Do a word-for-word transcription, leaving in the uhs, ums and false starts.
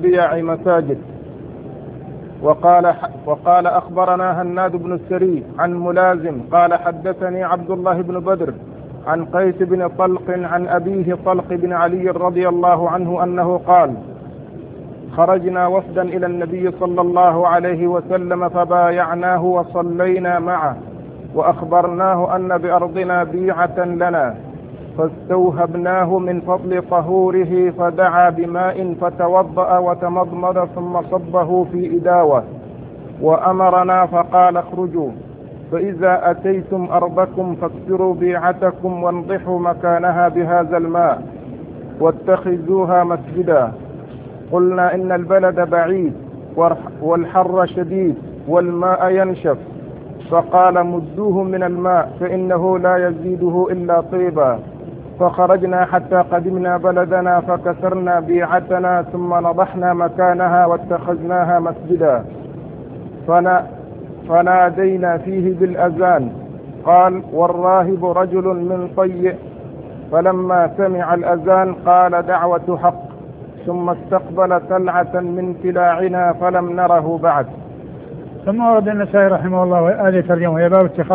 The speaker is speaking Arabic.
البيع مساجد. وقال, وقال أخبرنا هناد بن السري عن ملازم قال حدثني عبد الله بن بدر عن قيس بن طلق عن أبيه طلق بن علي رضي الله عنه أنه قال خرجنا وفدا إلى النبي صلى الله عليه وسلم فبايعناه وصلينا معه وأخبرناه أن بأرضنا بيعة لنا فاستوهبناه من فضل طهوره فدعا بماء فتوضأ وتمضمض ثم صبه في إداوة وأمرنا فقال اخرجوا فإذا أتيتم أرضكم فاكسروا بيعتكم وانضحوا مكانها بهذا الماء واتخذوها مسجدا. قلنا إن البلد بعيد والحر شديد والماء ينشف، فقال مدوه من الماء فإنه لا يزيده إلا طيبا. فخرجنا حتى قدمنا بلدنا فكسرنا بيعتنا ثم نضحنا مكانها واتخذناها مسجدا. فنا فنادينا فيه بالأذان. قال والراهب رجل من طيء، فلما سمع الأذان قال دعوة حق، ثم استقبل تلعة من تلاعنا فلم نره بعد. ثم ورد النسائي رحمه الله هذه ترجمة، هي باب اتخاذ